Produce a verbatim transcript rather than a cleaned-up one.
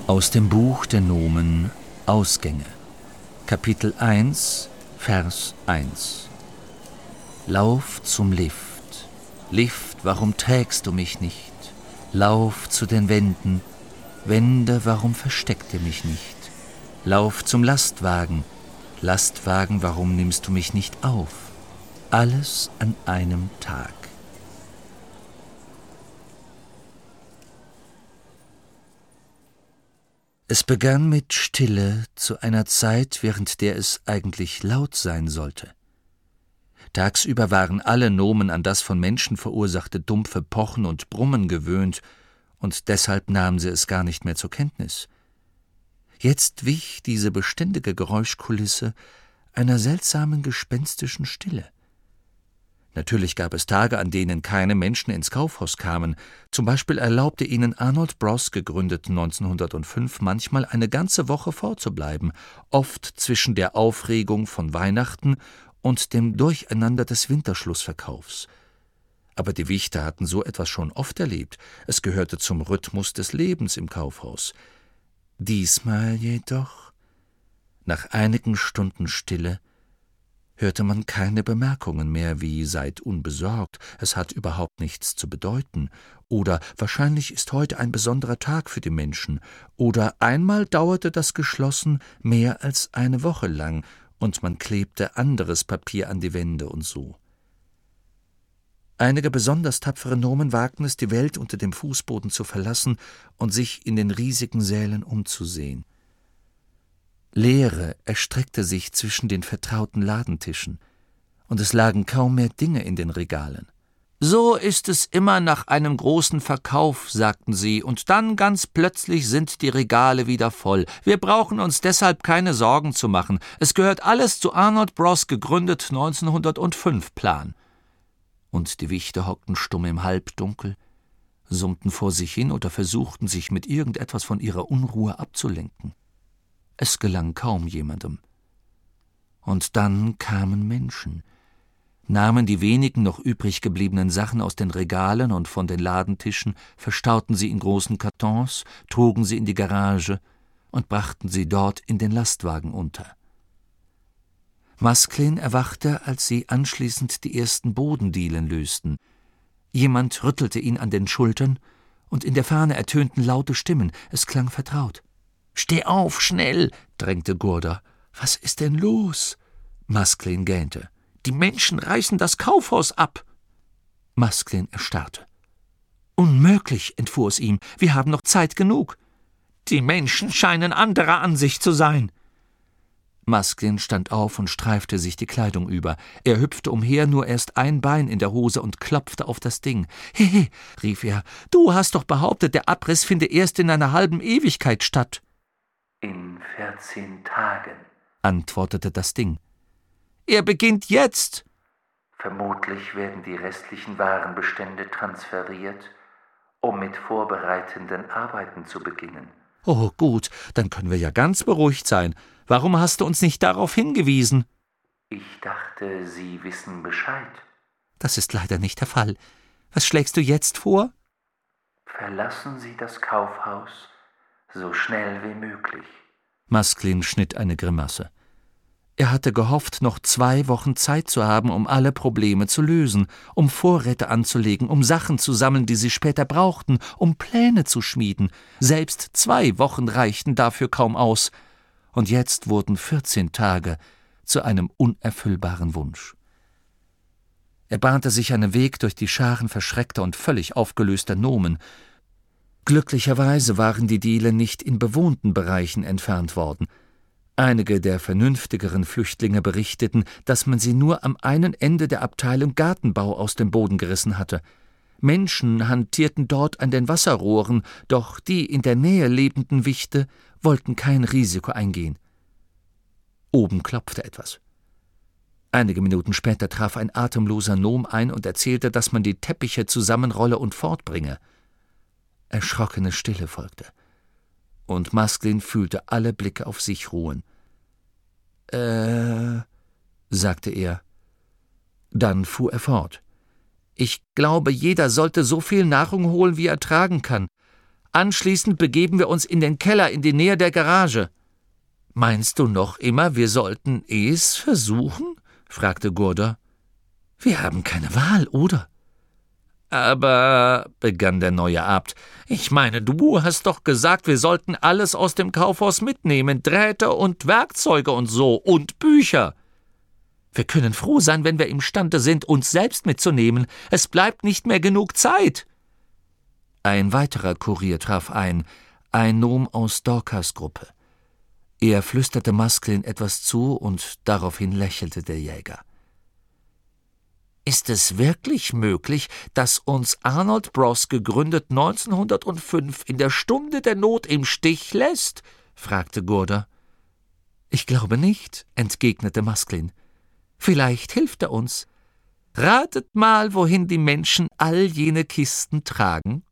Aus dem Buch der Nomen Ausgänge, Kapitel eins, Vers eins. Lauf zum Lift, Lift, warum trägst du mich nicht? Lauf zu den Wänden, Wände, warum versteckt ihr mich nicht? Lauf zum Lastwagen, Lastwagen, warum nimmst du mich nicht auf? Alles an einem Tag. Es begann mit Stille zu einer Zeit, während der es eigentlich laut sein sollte. Tagsüber waren alle Nomen an das von Menschen verursachte dumpfe Pochen und Brummen gewöhnt, und deshalb nahmen sie es gar nicht mehr zur Kenntnis. Jetzt wich diese beständige Geräuschkulisse einer seltsamen gespenstischen Stille. Natürlich gab es Tage, an denen keine Menschen ins Kaufhaus kamen. Zum Beispiel erlaubte ihnen Arnold Bros, gegründet neunzehnhundertfünf, manchmal eine ganze Woche fortzubleiben, oft zwischen der Aufregung von Weihnachten und dem Durcheinander des Winterschlussverkaufs. Aber die Wichter hatten so etwas schon oft erlebt. Es gehörte zum Rhythmus des Lebens im Kaufhaus. Diesmal jedoch, nach einigen Stunden Stille, hörte man keine Bemerkungen mehr wie »seid unbesorgt, es hat überhaupt nichts zu bedeuten« oder »wahrscheinlich ist heute ein besonderer Tag für die Menschen« oder »einmal dauerte das geschlossen mehr als eine Woche lang« und man klebte anderes Papier an die Wände und so. Einige besonders tapfere Nomen wagten es, die Welt unter dem Fußboden zu verlassen und sich in den riesigen Sälen umzusehen. Leere erstreckte sich zwischen den vertrauten Ladentischen, und es lagen kaum mehr Dinge in den Regalen. »So ist es immer nach einem großen Verkauf«, sagten sie, »und dann ganz plötzlich sind die Regale wieder voll. Wir brauchen uns deshalb keine Sorgen zu machen. Es gehört alles zu Arnold Bros, gegründet neunzehnhundertfünf Plan.« Und die Wichter hockten stumm im Halbdunkel, summten vor sich hin oder versuchten, sich mit irgendetwas von ihrer Unruhe abzulenken. Es gelang kaum jemandem. Und dann kamen Menschen, nahmen die wenigen noch übrig gebliebenen Sachen aus den Regalen und von den Ladentischen, verstauten sie in großen Kartons, trugen sie in die Garage und brachten sie dort in den Lastwagen unter. Masklin erwachte, als sie anschließend die ersten Bodendielen lösten. Jemand rüttelte ihn an den Schultern, und in der Ferne ertönten laute Stimmen. Es klang vertraut. »Steh auf, schnell«, drängte Gurda. »Was ist denn los?« Masklin gähnte. »Die Menschen reißen das Kaufhaus ab!« Masklin erstarrte. »Unmöglich«, entfuhr es ihm, »wir haben noch Zeit genug.« »Die Menschen scheinen anderer Ansicht zu sein.« Masklin stand auf und streifte sich die Kleidung über. Er hüpfte umher, nur erst ein Bein in der Hose, und klopfte auf das Ding. »Hehe«, rief er, »du hast doch behauptet, der Abriss finde erst in einer halben Ewigkeit statt.« »In vierzehn Tagen«, antwortete das Ding. »Er beginnt jetzt!« »Vermutlich werden die restlichen Warenbestände transferiert, um mit vorbereitenden Arbeiten zu beginnen.« »Oh, gut, dann können wir ja ganz beruhigt sein. Warum hast du uns nicht darauf hingewiesen?« »Ich dachte, Sie wissen Bescheid.« »Das ist leider nicht der Fall. Was schlägst du jetzt vor?« »Verlassen Sie das Kaufhaus so schnell wie möglich.« Masklin schnitt eine Grimasse. Er hatte gehofft, noch zwei Wochen Zeit zu haben, um alle Probleme zu lösen, um Vorräte anzulegen, um Sachen zu sammeln, die sie später brauchten, um Pläne zu schmieden. Selbst zwei Wochen reichten dafür kaum aus. Und jetzt wurden vierzehn Tage zu einem unerfüllbaren Wunsch. Er bahnte sich einen Weg durch die Scharen verschreckter und völlig aufgelöster Nomen. Glücklicherweise waren die Dielen nicht in bewohnten Bereichen entfernt worden. Einige der vernünftigeren Flüchtlinge berichteten, dass man sie nur am einen Ende der Abteilung Gartenbau aus dem Boden gerissen hatte. Menschen hantierten dort an den Wasserrohren, doch die in der Nähe lebenden Wichte wollten kein Risiko eingehen. Oben klopfte etwas. Einige Minuten später traf ein atemloser Nom ein und erzählte, dass man die Teppiche zusammenrolle und fortbringe. Erschrockene Stille folgte, und Masklin fühlte alle Blicke auf sich ruhen. »Äh«, sagte er. Dann fuhr er fort. »Ich glaube, jeder sollte so viel Nahrung holen, wie er tragen kann. Anschließend begeben wir uns in den Keller in die Nähe der Garage. »Meinst du noch immer, wir sollten es versuchen?« fragte Gurda. »Wir haben keine Wahl, oder?« »Aber«, begann der neue Abt, »ich meine, du hast doch gesagt, wir sollten alles aus dem Kaufhaus mitnehmen, Drähte und Werkzeuge und so, und Bücher. Wir können froh sein, wenn wir imstande sind, uns selbst mitzunehmen. Es bleibt nicht mehr genug Zeit.« Ein weiterer Kurier traf ein, ein Nom aus Dorcas Gruppe. Er flüsterte Masklin etwas zu, und daraufhin lächelte der Jäger. »Ist es wirklich möglich, dass uns Arnold Bros, gegründet neunzehnhundertfünf, in der Stunde der Not im Stich lässt?« fragte Gurda. »Ich glaube nicht«, entgegnete Masklin. »Vielleicht hilft er uns. Ratet mal, wohin die Menschen all jene Kisten tragen?«